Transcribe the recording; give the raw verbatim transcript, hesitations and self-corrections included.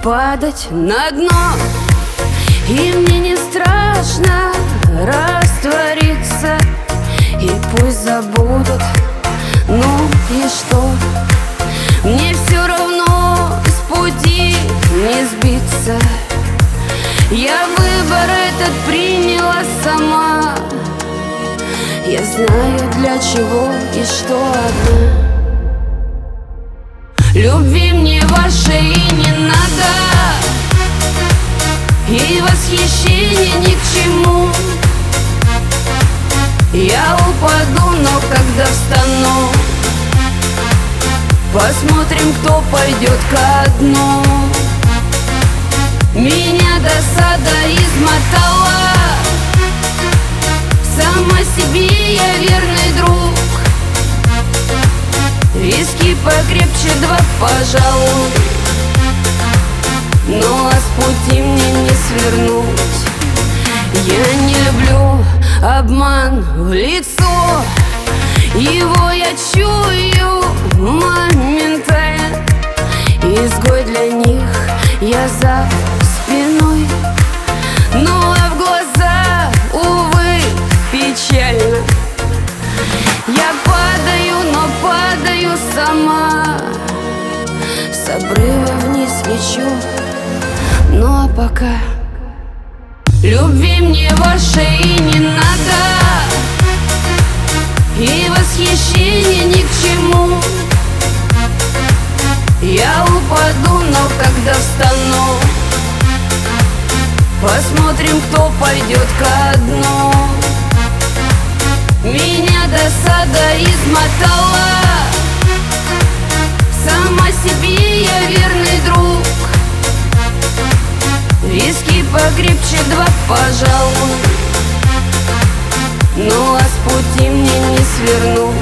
падать на дно. И мне не страшно раствориться, и пусть забудут, ну и что? Мне все равно с пути не сбиться. Я выбор этот приняла сама. Я знаю, для чего и что одна. Любви мне вашей не надо, и восхищение ни к чему. Я упаду, но когда встану, посмотрим, кто пойдет ко дну. Меня досада измотала, сама себе я верный друг. Виски покрепче два, пожалуй, ну а с пути мне не свернуть. Я не люблю обман в лицо, его я чую моментально. Изгой для них я за спиной, ну а в глаза, увы, печально. Я падаю, но падаю сама, с обрыва вниз лечу, ну а пока любви мне вашей не надо, и восхищение ни к чему. Я упаду, но когда встану, посмотрим, кто пойдет ко дну. Меня досада измотала, сама себе я верный друг. Виски покрепче два, пожалуй, ну а с пути мне не свернуть.